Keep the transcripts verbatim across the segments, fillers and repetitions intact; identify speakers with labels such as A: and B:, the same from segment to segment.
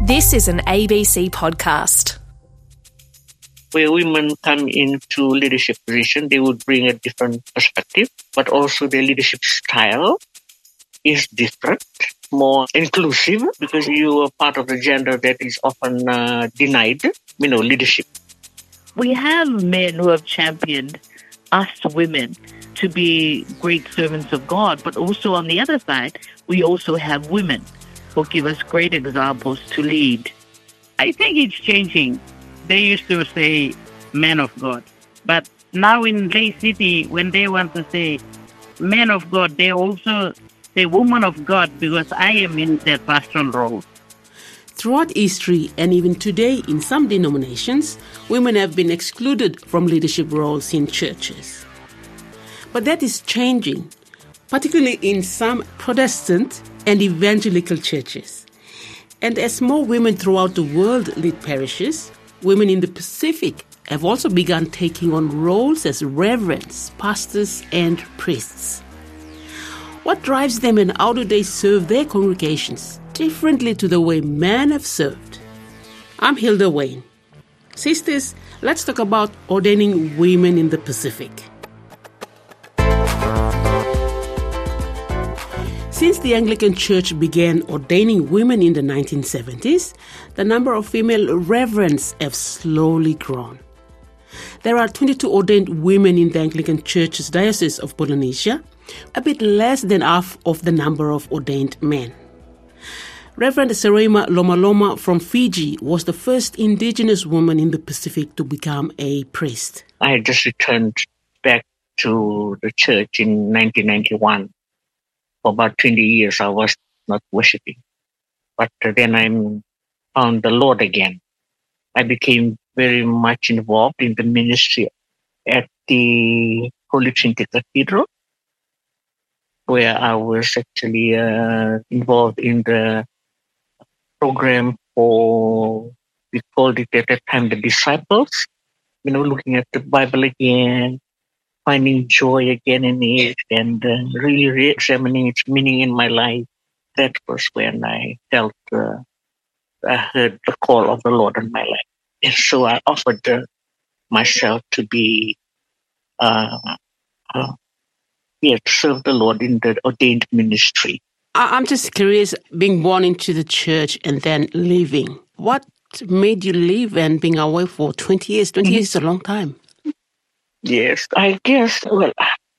A: This is an A B C podcast.
B: Where women come into leadership position, they would bring a different perspective, but also their leadership style is different, more inclusive, because you are part of the gender that is often uh, denied, you know, leadership.
C: We have men who have championed us women to be great servants of God, but also on the other side, we also have women who give us great examples to lead.
D: I think it's changing. They used to say man of God, but now in Lay City, when they want to say man of God, they also say woman of God, because I am in that pastoral role.
E: Throughout history and even today in some denominations, women have been excluded from leadership roles in churches. But that is changing, particularly in some Protestant and evangelical churches. And as more women throughout the world lead parishes, women in the Pacific have also begun taking on roles as reverends, pastors, and priests. What drives them and how do they serve their congregations differently to the way men have served? I'm Hilda Wayne. Sisters, let's talk about ordaining women in the Pacific. Since the Anglican Church began ordaining women in the nineteen seventies, the number of female reverends have slowly grown. There are twenty-two ordained women in the Anglican Church's Diocese of Polynesia, a bit less than half of the number of ordained men. Reverend Serema Lomaloma from Fiji was the first indigenous woman in the Pacific to become a priest.
B: I just returned back to the church in nineteen ninety-one. For about twenty years, I was not worshiping. But then I found the Lord again. I became very much involved in the ministry at the Holy Trinity Cathedral, where I was actually uh, involved in the program for, we called it at that time, the disciples, you know, looking at the Bible again, finding joy again in it, and uh, really re-examining its meaning in my life. That was when I felt, uh, I heard the call of the Lord in my life. And so I offered uh, myself to be, uh, uh, yeah, to serve the Lord in the ordained ministry.
E: I'm just curious, being born into the church and then leaving, what made you leave and being away for twenty years? twenty mm-hmm. years is a long time.
B: Yes, I guess, well,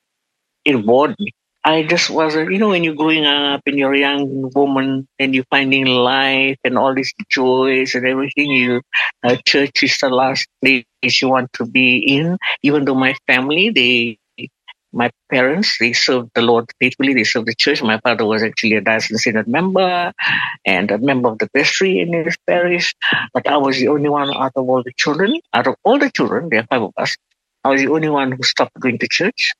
B: it bored me. I just was, you know, when you're growing up and you're a young woman and you're finding life and all these joys and everything, you, uh, church is the last place you want to be in. Even though my family, they, my parents, they served the Lord faithfully, they served the church. My father was actually a diocesan synod member and a member of the vestry in his parish. But I was the only one out of all the children, out of all the children, there are five of us, I was the only one who stopped going to church.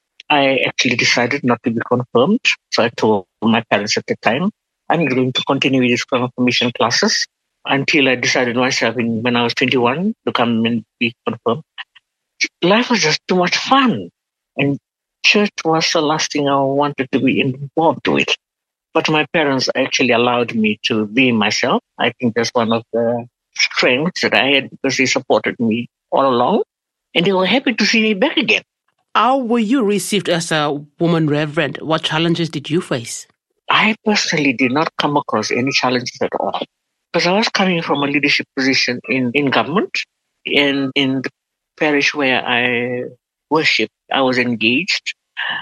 B: I actually decided not to be confirmed. So I told my parents at the time, I'm going to continue with these confirmation classes until I decided myself in, when I was twenty-one to come and be confirmed. Life was just too much fun. And church was the last thing I wanted to be involved with. But my parents actually allowed me to be myself. I think that's one of the strengths that I had because they supported me all along. And they were happy to see me back again.
E: How were you received as a woman reverend? What challenges did you face?
B: I personally did not come across any challenges at all. Because I was coming from a leadership position in, in government. And in the parish where I worshiped, I was engaged.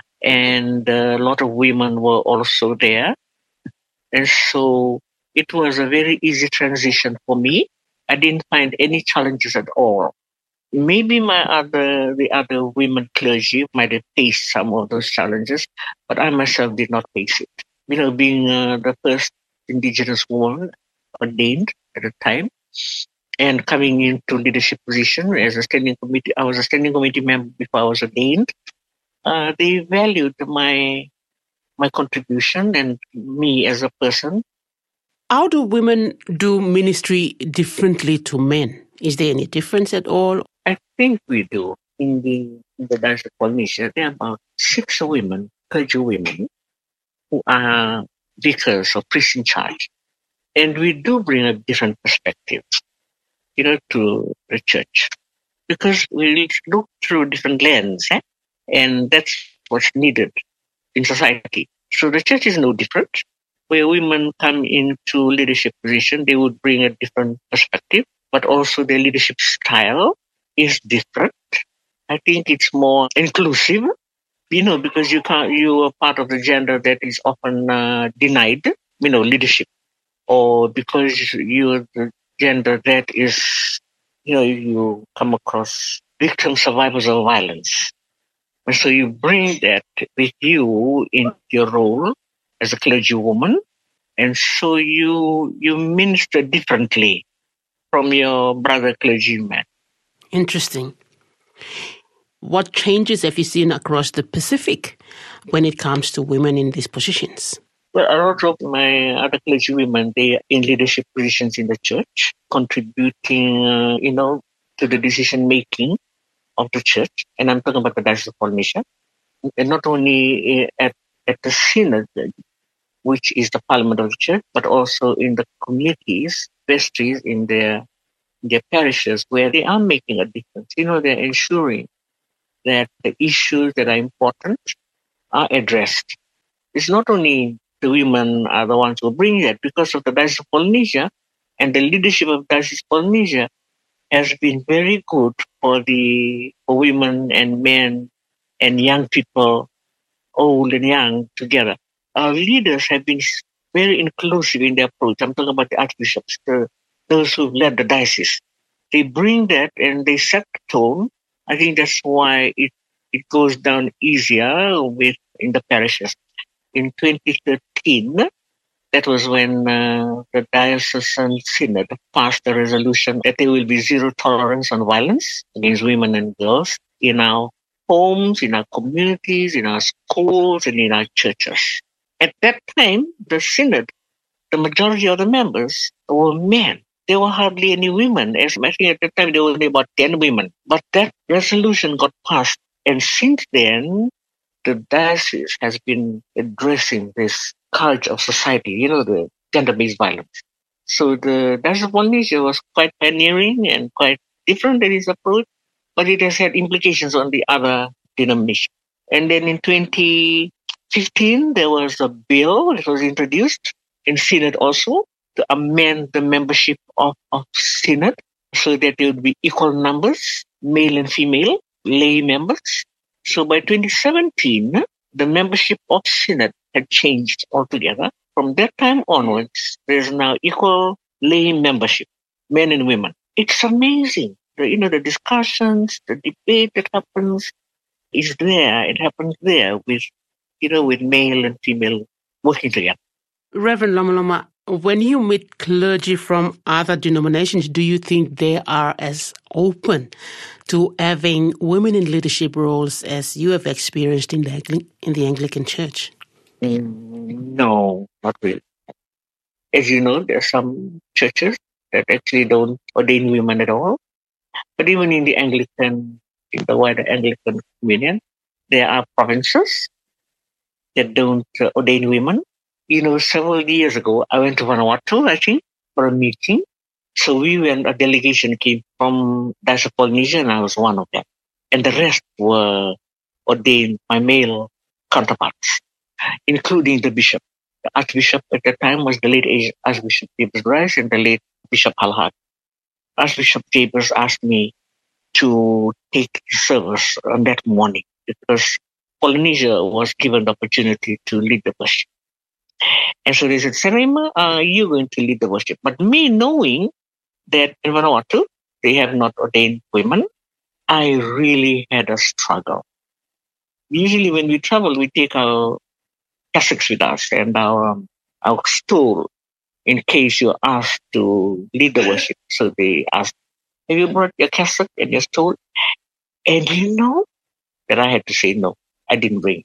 B: And a lot of women were also there. And so it was a very easy transition for me. I didn't find any challenges at all. Maybe my other, the other women clergy might have faced some of those challenges, but I myself did not face it. You know, being uh, the first indigenous woman ordained at the time and coming into leadership position as a standing committee, I was a standing committee member before I was ordained. Uh, they valued my, my contribution and me as a person.
E: How do women do ministry differently to men? Is there any difference at all?
B: I think we do. In the, in the Diocese of Polynesia, there are about six women, clergy women, who are vicars or priests in charge. And we do bring a different perspective, you know, to the church. Because we look through different lens, eh? And that's what's needed in society. So the church is no different. Where women come into leadership position, they would bring a different perspective, but also their leadership style is different. I think it's more inclusive, you know, because you can't, you are part of the gender that is often uh, denied, you know, leadership, or because you're the gender that is, you know, you come across victim survivors of violence. And so you bring that with you in your role as a clergywoman, and so you you minister differently from your brother clergyman.
E: Interesting. What changes have you seen across the Pacific when it comes to women in these positions?
B: Well, a lot of my other clergywomen, they are in leadership positions in the church, contributing, uh, you know, to the decision making of the church. And I'm talking about the Diocese of Polynesia. And not only at, at the synod, which is the parliament of the church, but also in the communities, vestries, in their, their parishes, where they are making a difference. You know, they're ensuring that the issues that are important are addressed. It's not only the women are the ones who bring that, because of the Diocese of Polynesia, and the leadership of Diocese of Polynesia has been very good for the for women and men and young people, old and young, together. Our leaders have been very inclusive in their approach. I'm talking about the archbishops, the, those who led the diocese. They bring that and they set the tone. I think that's why it, it goes down easier with in the parishes. In twenty thirteen, that was when uh, the diocesan synod passed a resolution that there will be zero tolerance on violence against women and girls in our homes, in our communities, in our schools, and in our churches. At that time, the synod, the majority of the members were men. There were hardly any women. As I think at the time, there were only about ten women. But that resolution got passed. And since then, the diocese has been addressing this culture of society, you know, the gender-based violence. So the Diocese of Polynesia was quite pioneering and quite different in its approach, but it has had implications on the other denominations. And then in twenty fifteen, there was a bill that was introduced in Synod also to amend the membership of, of Synod so that there would be equal numbers, male and female, lay members. So by twenty seventeen, the membership of Synod had changed altogether. From that time onwards, there's now equal lay membership, men and women. It's amazing. The, you know, the discussions, the debate that happens is there. It happens there with, you know, with male and female working together.
E: Reverend Lomaloma, when you meet clergy from other denominations, do you think they are as open to having women in leadership roles as you have experienced in the, in the Anglican Church?
B: Mm, no, not really. As you know, there are some churches that actually don't ordain women at all. But even in the Anglican, in the wider Anglican Communion, there are provinces that don't uh, ordain women. You know, several years ago, I went to Vanuatu, I think, for a meeting. So we went, a delegation came from Diocese of Polynesia, and I was one of them. And the rest were ordained by male counterparts, including the bishop. The archbishop at the time was the late Archbishop Jabez Bryce and the late Bishop Halhad. Archbishop Jabez asked me to take service on that morning because Polynesia was given the opportunity to lead the worship. And so they said, Sarima, uh, you're going to lead the worship. But me knowing that in Vanuatu, they have not ordained women, I really had a struggle. Usually when we travel, we take our cassocks with us and our, um, our stool in case you're asked to lead the worship. So they asked, have you brought your cassock and your stool? And you know that I had to say no, I didn't bring.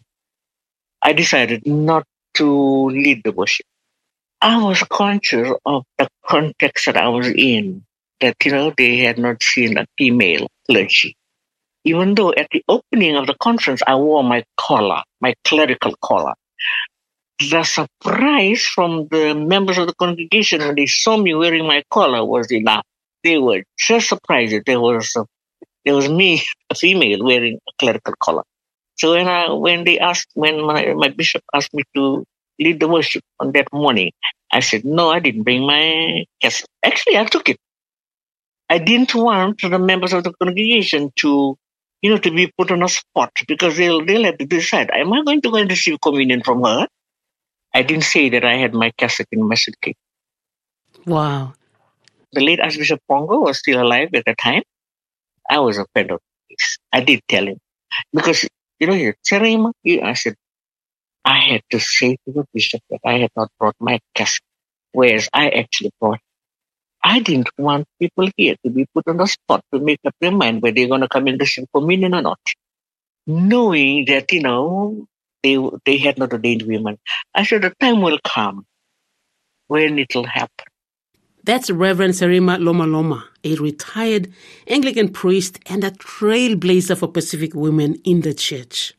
B: I decided not to lead the worship. I was conscious of the context that I was in, that, you know, they had not seen a female clergy. Even though at the opening of the conference, I wore my collar, my clerical collar. the surprise from the members of the congregation when they saw me wearing my collar was enough. They were just surprised that there was a, there was me, a female, wearing a clerical collar. So when I when they asked when my, my bishop asked me to lead the worship on that morning, I said no, I didn't bring my cassock. Actually, I took it. I didn't want the members of the congregation to, you know, to be put on a spot because they'll they'll have to decide: am I going to go and receive communion from her? I didn't say that I had my cassock in my suitcase.
E: Wow.
B: The late Archbishop Pongo was still alive at the time. I was a friend of his. I did tell him because you know, he said, Serema, I said, I had to say to the bishop that I had not brought my cassock, whereas I actually brought. I didn't want people here to be put on the spot to make up their mind whether they're going to come and receive communion or not, knowing that, you know, they they had not ordained women. I said, the time will come when it will happen.
E: That's Reverend Serema Loma Loma, a retired Anglican priest and a trailblazer for Pacific women in the church.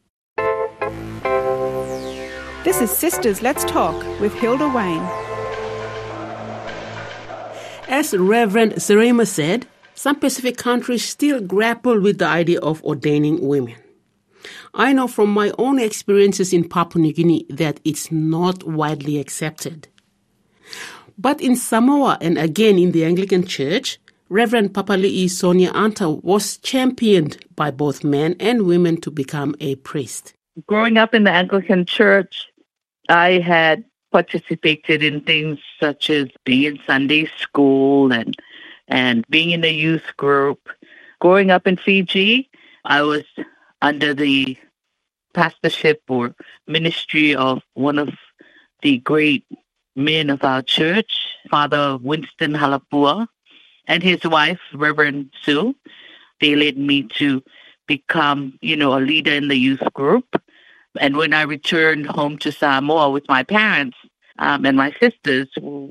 F: This is Sisters Let's Talk with Hilda Wayne.
E: As Reverend Serema said, some Pacific countries still grapple with the idea of ordaining women. I know from my own experiences in Papua New Guinea that it's not widely accepted. But in Samoa and again in the Anglican Church, Reverend Papali'i Sonia Anta was championed by both men and women to become a priest.
C: Growing up in the Anglican Church, I had participated in things such as being in Sunday school and and being in a youth group. Growing up in Fiji, I was under the pastorship or ministry of one of the great men of our church, Father Winston Halapua, and his wife, Reverend Sue. They led me to become, you know, a leader in the youth group. And when I returned home to Samoa with my parents um, and my sisters,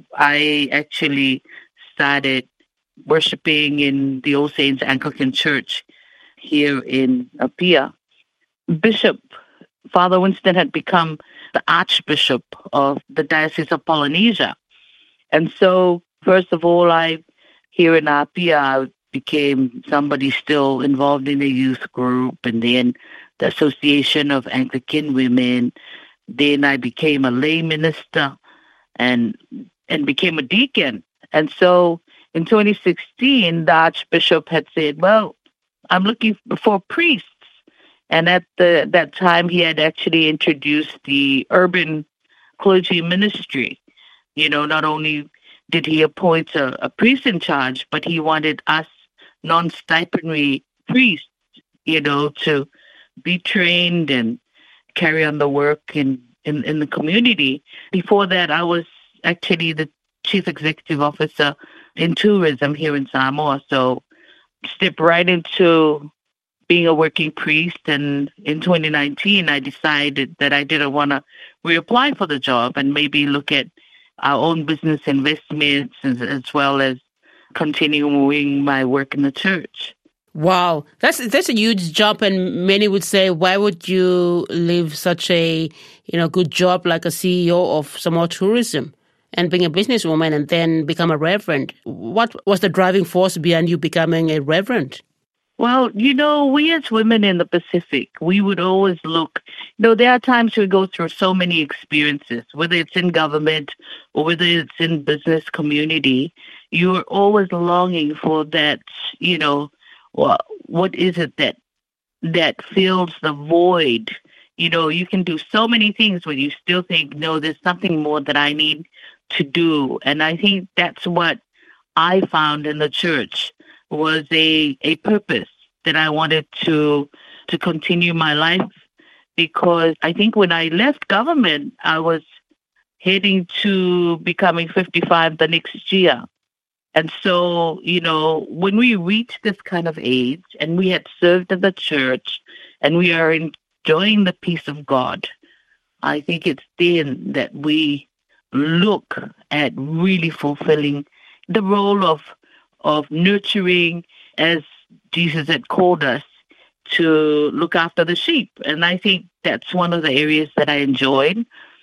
C: I actually started worshiping in the All Saints Anglican Church here in Apia. Bishop Father Winston had become the Archbishop of the Diocese of Polynesia. And so, first of all, I, here in Apia, I became somebody still involved in a youth group, and then the Association of Anglican Women. Then I became a lay minister and and became a deacon. And so in twenty sixteen, the Archbishop had said, well, I'm looking for priests. And at the that time, he had actually introduced the urban clergy ministry. You know, not only did he appoint a, a priest in charge, but he wanted us non-stipendary priests, you know, to be trained and carry on the work in, in, in the community. Before that, I was actually the chief executive officer in tourism here in Samoa. So stepped right into being a working priest, and in twenty nineteen, I decided that I didn't want to reapply for the job and maybe look at our own business investments as, as well as continuing my work in the church.
E: Wow, that's that's a huge jump, and many would say, why would you leave such a you know good job like a C E O of Samoa Tourism and being a businesswoman and then become a reverend? What was the driving force behind you becoming a reverend?
C: Well, you know, we as women in the Pacific, we would always look, you know, there are times we go through so many experiences, whether it's in government or whether it's in business community, you're always longing for that, you know, well, what is it that that fills the void? You know, you can do so many things when you still think, no, there's something more that I need to do. And I think that's what I found in the church was a, a purpose that I wanted to to continue my life, because I think when I left government, I was heading to becoming fifty-five the next year. And so, you know, when we reach this kind of age and we had served in the church and we are enjoying the peace of God, I think it's then that we look at really fulfilling the role of of nurturing, as Jesus had called us, to look after the sheep. And I think that's one of the areas that I enjoyed.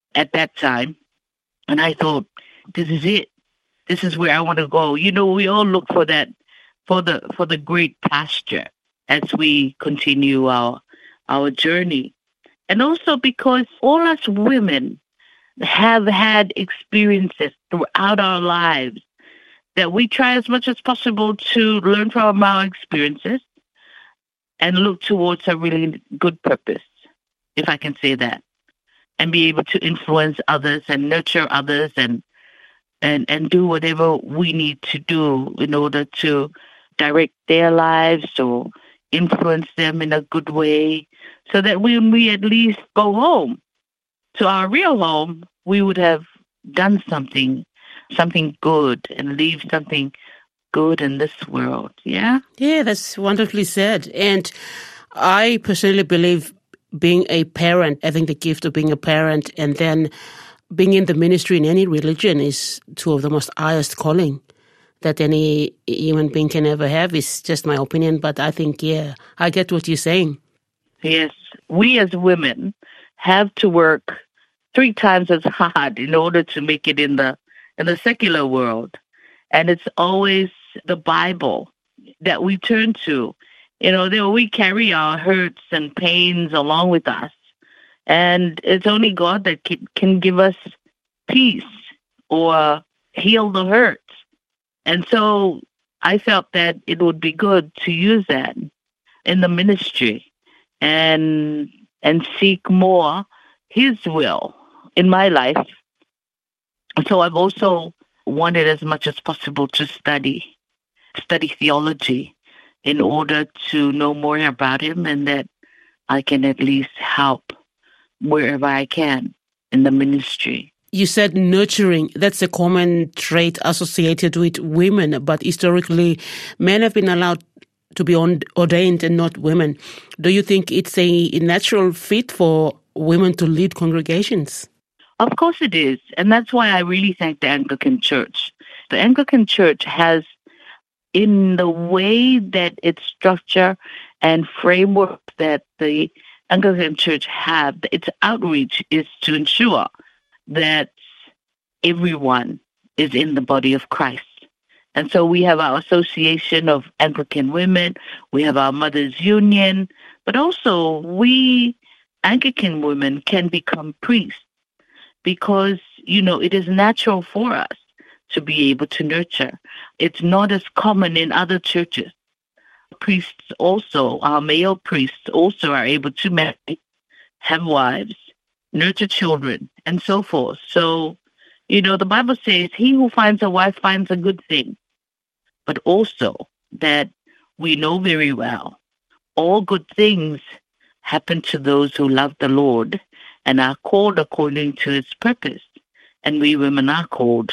C: at that time. And I thought, this is it. This is where I want to go. You know, we all look for that, for the for the great pasture as we continue our our journey. And also because all us women have had experiences throughout our lives that we try as much as possible to learn from our experiences and look towards a really good purpose, if I can say that, and be able to influence others and nurture others and and, and do whatever we need to do in order to direct their lives or influence them in a good way, so that when we at least go home to our real home, we would have done something, something good, and leave something good in this world. Yeah?
E: Yeah, that's wonderfully said. And I personally believe being a parent, having the gift of being a parent, and then being in the ministry in any religion is two of the most highest calling that any human being can ever have. Is just my opinion, but I think, yeah, I get what you're saying.
C: Yes, we as women have to work three times as hard in order to make it in the in the secular world. And it's always the Bible that we turn to. You know, there we carry our hurts and pains along with us. And it's only God that can, can give us peace or heal the hurts. And so I felt that it would be good to use that in the ministry and and seek more His will in my life. So I've also wanted as much as possible to study, study theology in order to know more about Him, and that I can at least help wherever I can in the ministry.
E: You said nurturing. That's a common trait associated with women, but historically, men have been allowed to be ordained and not women. Do you think it's a natural fit for women to lead congregations?
C: Of course it is. And that's why I really thank the Anglican Church. The Anglican Church has, in the way that its structure and framework that the Anglican Church have, its outreach is to ensure that everyone is in the body of Christ. And so we have our Association of Anglican Women, we have our Mothers Union, but also we Anglican women can become priests because, you know, it is natural for us to be able to nurture. It's not as common in other churches. Priests also, our male priests also are able to marry, have wives, nurture children, and so forth. So, you know, the Bible says, he who finds a wife finds a good thing. But also that we know very well, all good things happen to those who love the Lord and are called according to His purpose. And we women are called.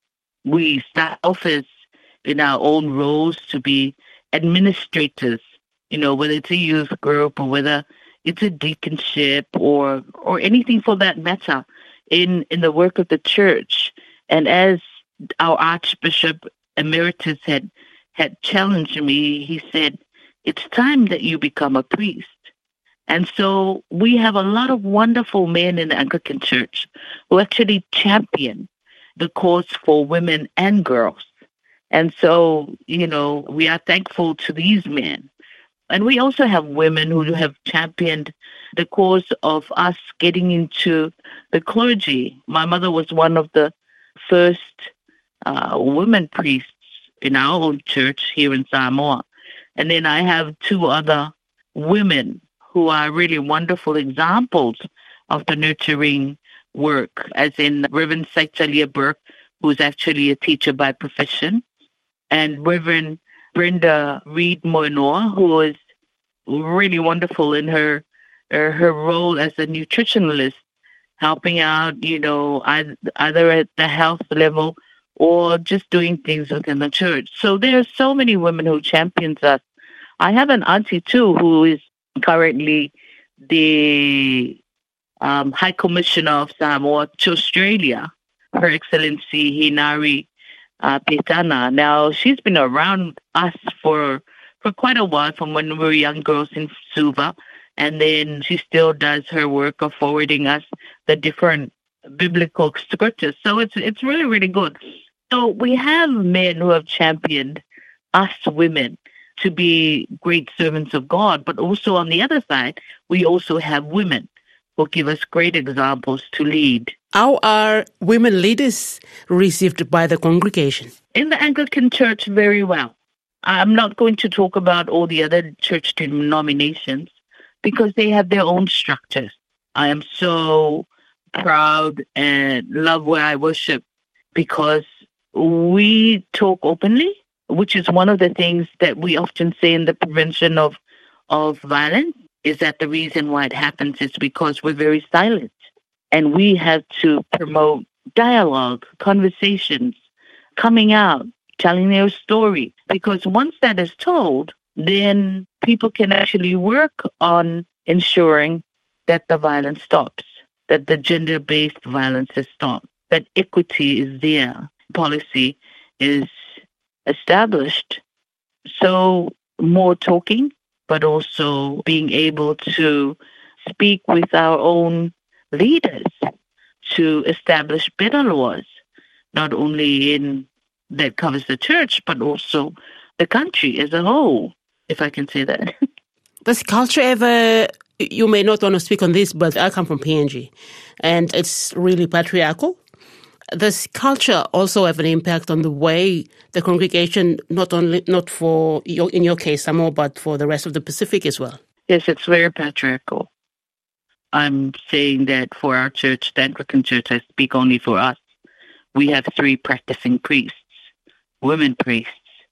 C: We start off as in our own roles to be administrators, you know, whether it's a youth group or whether it's a deaconship or or anything for that matter in, in the work of the church. And as our Archbishop Emeritus had, had challenged me, he said, it's time that you become a priest. And so we have a lot of wonderful men in the Anglican Church who actually champion the cause for women and girls. And so, you know, we are thankful to these men. And we also have women who have championed the cause of us getting into the clergy. My mother was one of the first uh, women priests in our own church here in Samoa. And then I have two other women who are really wonderful examples of the nurturing work, as in Reverend Saitalia Burke, who's actually a teacher by profession, and Reverend Brenda Reed Moinoa, who is really wonderful in her, her her role as a nutritionalist, helping out, you know, either, either at the health level or just doing things within the church. So there are so many women who champions us. I have an auntie, too, who is currently the um, High Commissioner of Samoa to Australia, Her Excellency Hinari uh, Petana. Now, she's been around us for for quite a while, from when we were young girls in Suva, and then she still does her work of forwarding us the different biblical scriptures. So it's it's really, really good. So we have men who have championed us women to be great servants of God, but also on the other side, we also have women who give us great examples to lead.
E: How are women leaders received by the congregation?
C: In the Anglican Church, very well. I'm not going to talk about all the other church denominations because they have their own structures. I am so proud and love where I worship because we talk openly, which is one of the things that we often say in the prevention of, of violence, is that the reason why it happens is because we're very silent. And we have to promote dialogue, conversations, coming out, telling their story. Because once that is told, then people can actually work on ensuring that the violence stops, that the gender-based violence is stopped, that equity is there, policy is established. So more talking, but also being able to speak with our own leaders to establish better laws, not only in that covers the church, but also the country as a whole, if I can say that.
E: Does culture ever, you may not want to speak on this, but I come from P N G, and it's really patriarchal. Does culture also have an impact on the way the congregation, not only not for your, in your case, Samoa, but for the rest of the Pacific as well?
C: Yes, it's very patriarchal. I'm saying that for our church, the Anglican Church, I speak only for us. We have three practicing priests, women priests.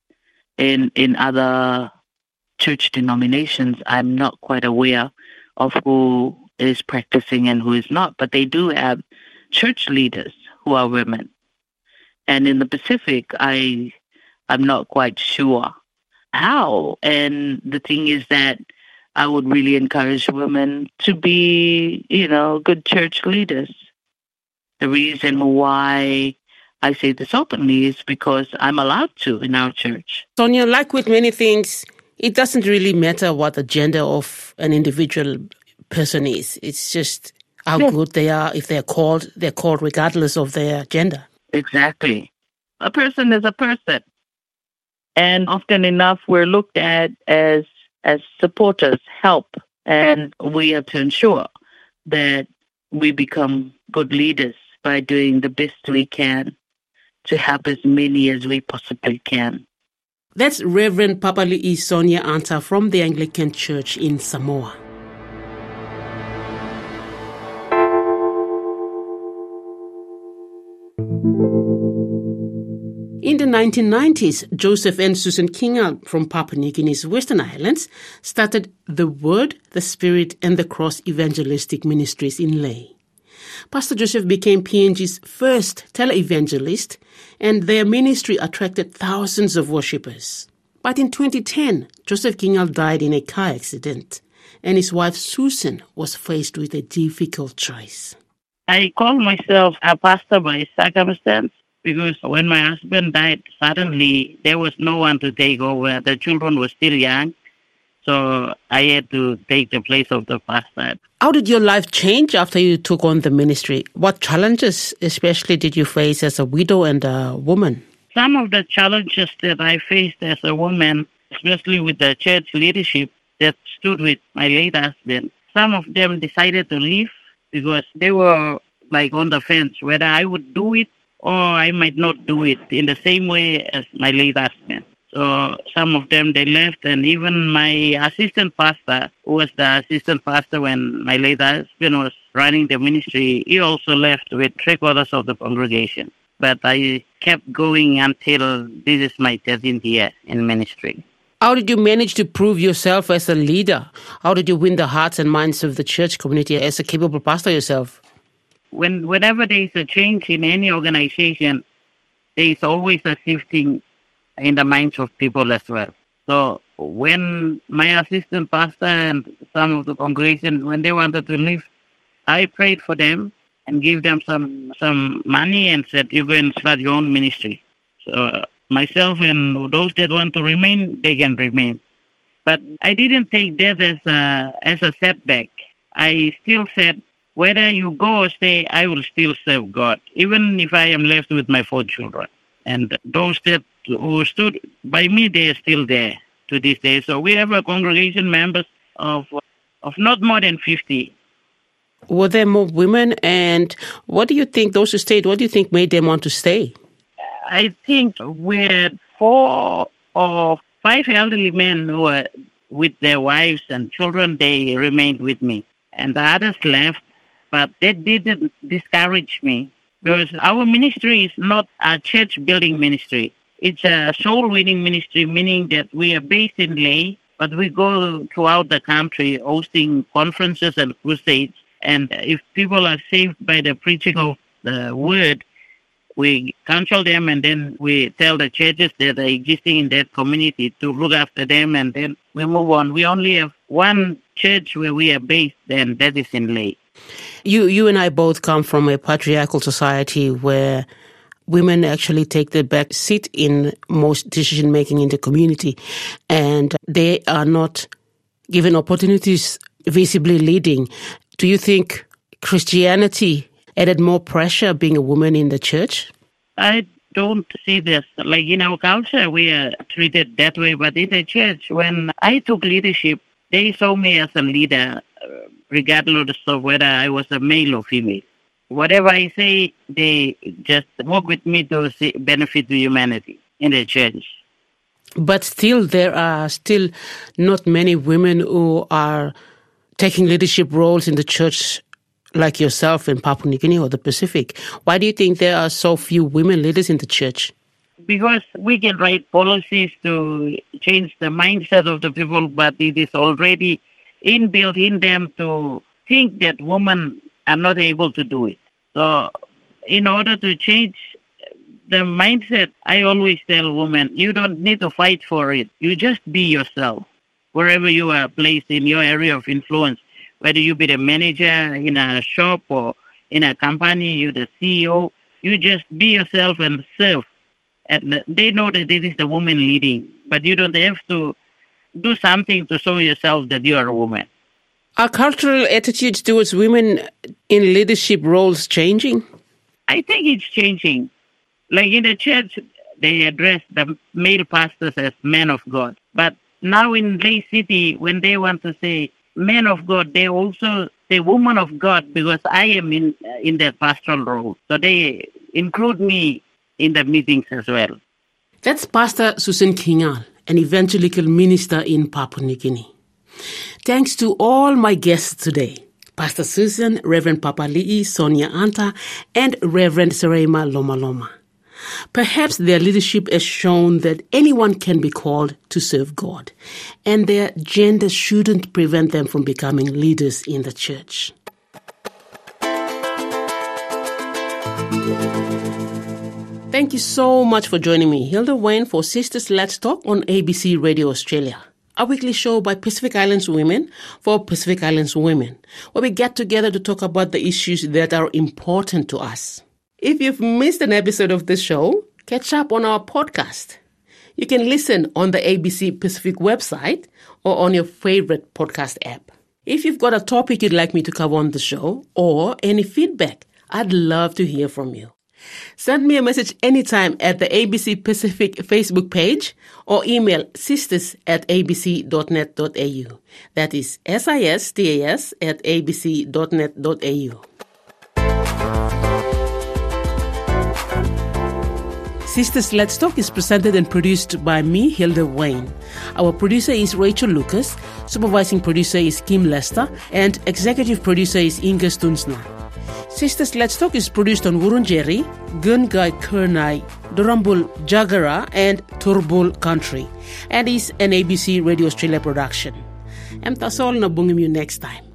C: In in other church denominations, I'm not quite aware of who is practicing and who is not, but they do have church leaders who are women. And in the Pacific, I, I'm not quite sure how. And the thing is that I would really encourage women to be, you know, good church leaders. The reason why I say this openly is because I'm allowed to in our church.
E: Sonia, like with many things, it doesn't really matter what the gender of an individual person is. It's just how yes. good they are. If they're called, they're called regardless of their gender.
C: Exactly. A person is a person. And often enough, we're looked at as as supporters, help, and we have to ensure that we become good leaders by doing the best we can to help as many as we possibly can.
E: That's Reverend Papali'i Sonia Anta from the Anglican Church in Samoa. In the nineteen nineties, Joseph and Susan Kingal from Papua New Guinea's Western Islands started the Word, the Spirit and the Cross Evangelistic Ministries in Lae. Pastor Joseph became P N G's first televangelist, and their ministry attracted thousands of worshippers. But in twenty ten, Joseph Kingal died in a car accident, and his wife Susan was faced with a difficult choice.
D: I call myself a pastor by circumstance because when my husband died, suddenly there was no one to take over. The children were still young, so I had to take the place of the pastor.
E: How did your life change after you took on the ministry? What challenges especially did you face as a widow and a woman?
D: Some of the challenges that I faced as a woman, especially with the church leadership that stood with my late husband, some of them decided to leave because they were like on the fence whether I would do it or I might not do it in the same way as my late husband. So some of them, they left, and even my assistant pastor, who was the assistant pastor when my late husband was running the ministry, he also left with three quarters of the congregation. But I kept going until this is my thirteenth year in ministry.
E: How did you manage to prove yourself as a leader? How did you win the hearts and minds of the church community as a capable pastor yourself?
D: When Whenever there is a change in any organization, there is always a shifting in the minds of people as well. So when my assistant pastor and some of the congregation, when they wanted to leave, I prayed for them and gave them some some money and said, you go and start your own ministry. So myself and those that want to remain, they can remain. But I didn't take that as a, as a setback. I still said, Whether you go or stay, I will still serve God, even if I am left with my four children. And those that who stood by me, they are still there to this day. So we have a congregation members of of not more than fifty.
E: Were there more women? And what do you think, those who stayed, what do you think made them want to stay?
D: I think we had four or five elderly men who were with their wives and children. They remained with me. And the others left, but that didn't discourage me, because our ministry is not a church-building ministry. It's a soul-winning ministry, meaning that we are based in Lay, but we go throughout the country hosting conferences and crusades. And if people are saved by the preaching of the word, we counsel them, and then we tell the churches that are existing in that community to look after them, and then we move on. We only have one church where we are based, and that is in Lay.
E: You, you and I both come from a patriarchal society where women actually take the back seat in most decision-making in the community, and they are not given opportunities visibly leading. Do you think Christianity added more pressure being a woman in the church?
D: I don't see this. Like in our culture, we are treated that way, but in the church, when I took leadership, they saw me as a leader, regardless of whether I was a male or female. Whatever I say, they just work with me to see benefit to humanity in the church.
E: But still, there are still not many women who are taking leadership roles in the church like yourself in Papua New Guinea or the Pacific. Why do you think there are so few women leaders in the church?
D: Because we can write policies to change the mindset of the people, but it is already inbuilt in them to think that women are not able to do it. So in order to change the mindset, I always tell women, you don't need to fight for it. You just be yourself, wherever you are placed in your area of influence, whether you be the manager in a shop or in a company, you're the C E O, you just be yourself and serve. And they know that it is the woman leading, but you don't have to do something to show yourself that you are a woman.
E: Are cultural attitudes towards women in leadership roles changing?
D: I think it's changing. Like in the church, they address the male pastors as men of God. But now in Lay City, when they want to say men of God, they also say woman of God, because I am in in that pastoral role. So they include me in the meetings as well.
E: That's Pastor Susan Kingal, an evangelical minister in Papua New Guinea. Thanks to all my guests today, Pastor Susan, Reverend Papali'i, Sonia Anta, and Reverend Serema Loma Loma. Perhaps their leadership has shown that anyone can be called to serve God, and their gender shouldn't prevent them from becoming leaders in the church. Thank you so much for joining me, Hilda Wayne, for Sisters Let's Talk on A B C Radio Australia, a weekly show by Pacific Islands women for Pacific Islands women, where we get together to talk about the issues that are important to us. If you've missed an episode of this show, catch up on our podcast. You can listen on the A B C Pacific website or on your favorite podcast app. If you've got a topic you'd like me to cover on the show or any feedback, I'd love to hear from you. Send me a message anytime at the A B C Pacific Facebook page or email sisters at a b c dot net dot a u. That is S I S T A S at a b c dot net dot a u. Sisters Let's Talk is presented and produced by me, Hilda Wayne. Our producer is Rachel Lucas, supervising producer is Kim Lester, and executive producer is Inga Stunsna. Sisters Let's Talk is produced on Wurundjeri, Gungai Kurnai, Durambul Jagara, and Turbul Country, and is an A B C Radio Australia production. I'm Tasol Nabungim you next time.